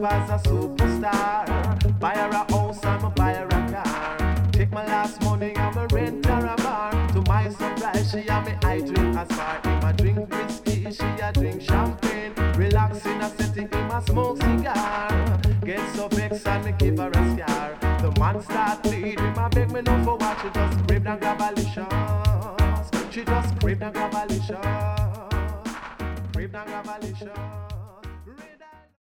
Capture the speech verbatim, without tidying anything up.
live as a superstar. Buy her a house, I'ma buy her a car. Take my last money, I'ma rent her a bar. To my surprise, she and me I drink a spar. Him a drink whiskey, she a drink champagne. Relax in a setting, him a smoke cigar. Get so vexed and me give her a scar. The man start bleed, him a beg me no for what. She just crave and grab a licious. She just crave and grab a licious. Crave and grab a licious.